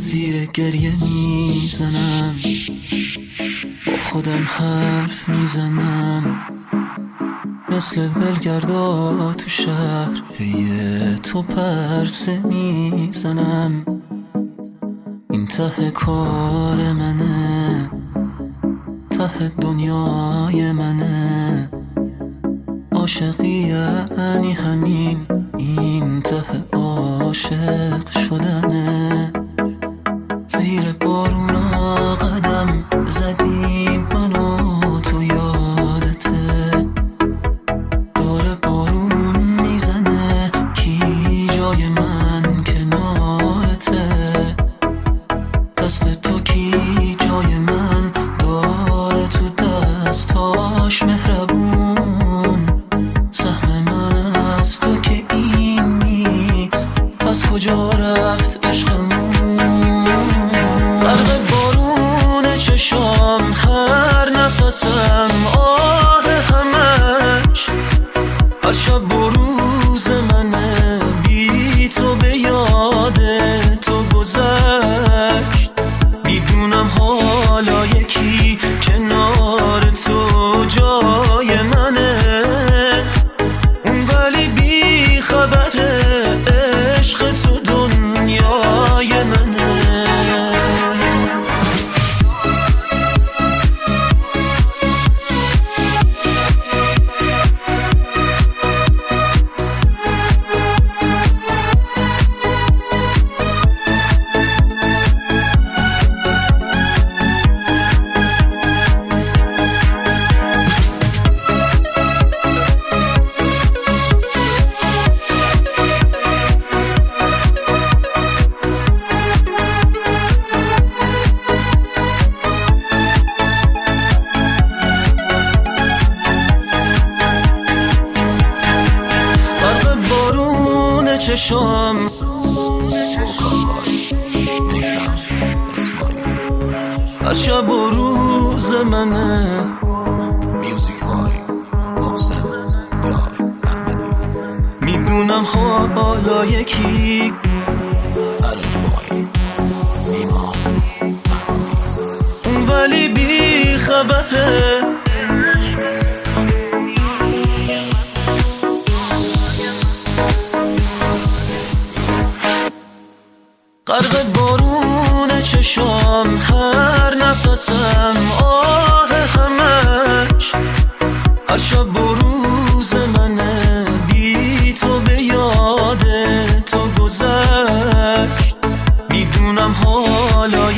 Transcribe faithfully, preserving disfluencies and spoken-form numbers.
زیر گریه میزنم، با خودم حرف میزنم، مثل ولگردا تو شهر هی تو پرسه میزنم. این ته کار منه، ته دنیای منه، عاشقی یعنی همین، این ته عاشق شدنه. زیر بارونا قدم زدیم منو تو یادته، داره بارون میزنه کی جای من کنارته، دست تو کی جای من داره تو دستاش مهربون. سهم من از تو که این نیست، پس کجا رفت عشقمون؟ غرق بارون چشام هر نفسم، آه همش هر شب و روز منه، بی تو به یاد تو گذشت. میدونم حالا یکی کنار تو جای منه، اون ولی بی خبره عشق تو دنیای منه. چشام هر شب و روز منه، میوزیک بای محسن یار احمدی. میدونم حالا یکی الج بای نیما احمدی، اون ولی بی خبره غرق بارون چشام هر نفسم، آه همش هر شب و روز منه، بی تو به یاد تو گذشت. میدونم حالا